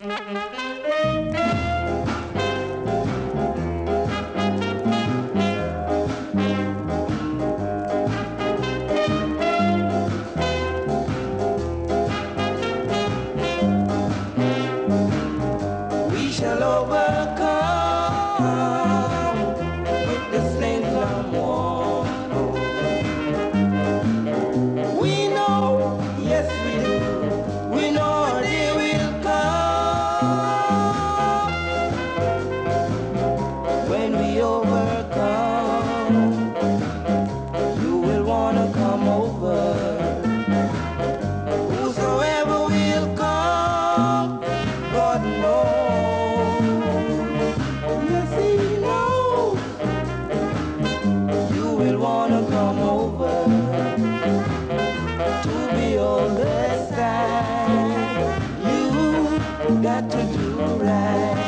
We shall overcome with the slings and war. We know, yes we do. We know they will come. When we overcome, you will wanna come over. Whosoever will come, God knows. Yes, He knows. You will wanna come over to be all the time. You got to do right.